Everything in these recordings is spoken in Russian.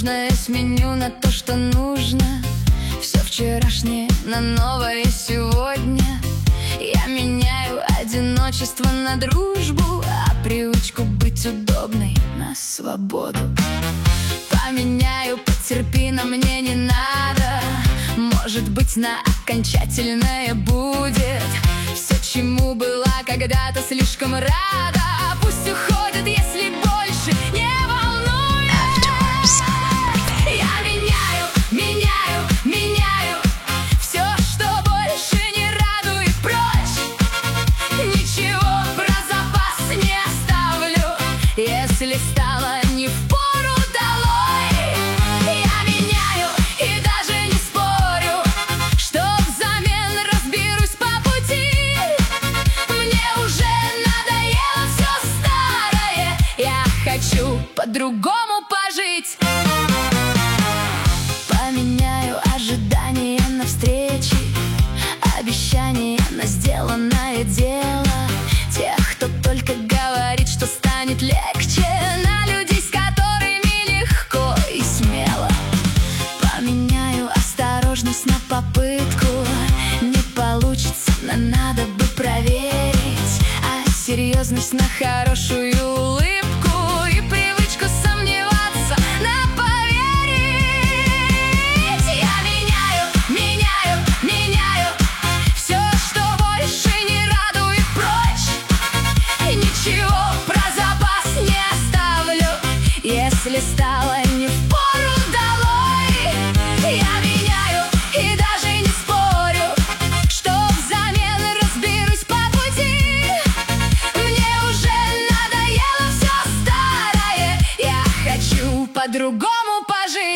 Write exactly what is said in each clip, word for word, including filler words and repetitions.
ненужное сменю на то, что нужно. Все вчерашнее на новое сегодня. Я меняю одиночество на дружбу, а привычку быть удобной на свободу. Поменяю, потерпи, но мне не надо. Может быть, на окончательное будет. Все, чему была когда-то слишком рада, пусть уходит, если больше не волнует. Я меняю, меняю, меняю все, что больше не радует, прочь. Ничего про запас не оставлю, если стало не впору, долой. Я меняю и даже не спорю, что взамен разберусь по пути. Мне уже надоело все старое, я хочу по-другому пожить. Поменяю ожидания на встречи, обещания на сделанное дело. Тех, кто только говорит, что станет легче, на людей, с которыми легко и смело. Поменяю осторожность на попытку. Не получится, но надо бы проверить. А серьезность на хорошую улыбку. И привычку сомневаться на поверить. Я меняю, меняю, меняю все, что больше не радует, прочь. Ничего про запас не оставлю, если стало не впору, долой. Я меняю и даже не спорю, что взамен разберусь по пути. Мне уже надоело все старое, я хочу по-другому пожить.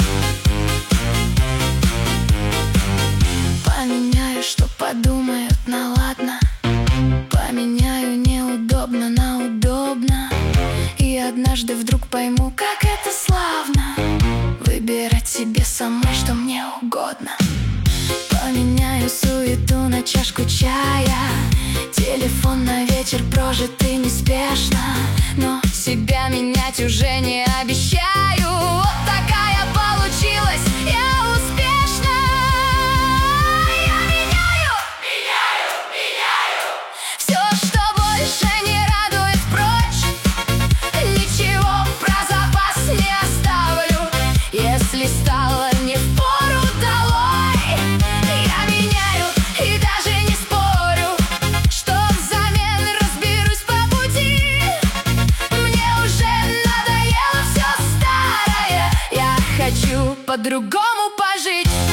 Поменяю, что подумают, на ладно. Поменяю неудобно на удобно. И однажды вдруг пойму, как это славно выбирать себе самой, что мне угодно. Поменяю суету на чашку чая. Телефон на вечер прожитый неспешно. Но себя менять уже не обещаю. Вот такая получилась я успешна. Я меняю, меняю, меняю все, что больше не радует, прочь. Ничего про запас не оставлю, если стало не впору, долой. Я меняю и даже не спорю, что взамен разберусь по пути. Мне уже надоело все старое, я хочу по-другому пожить.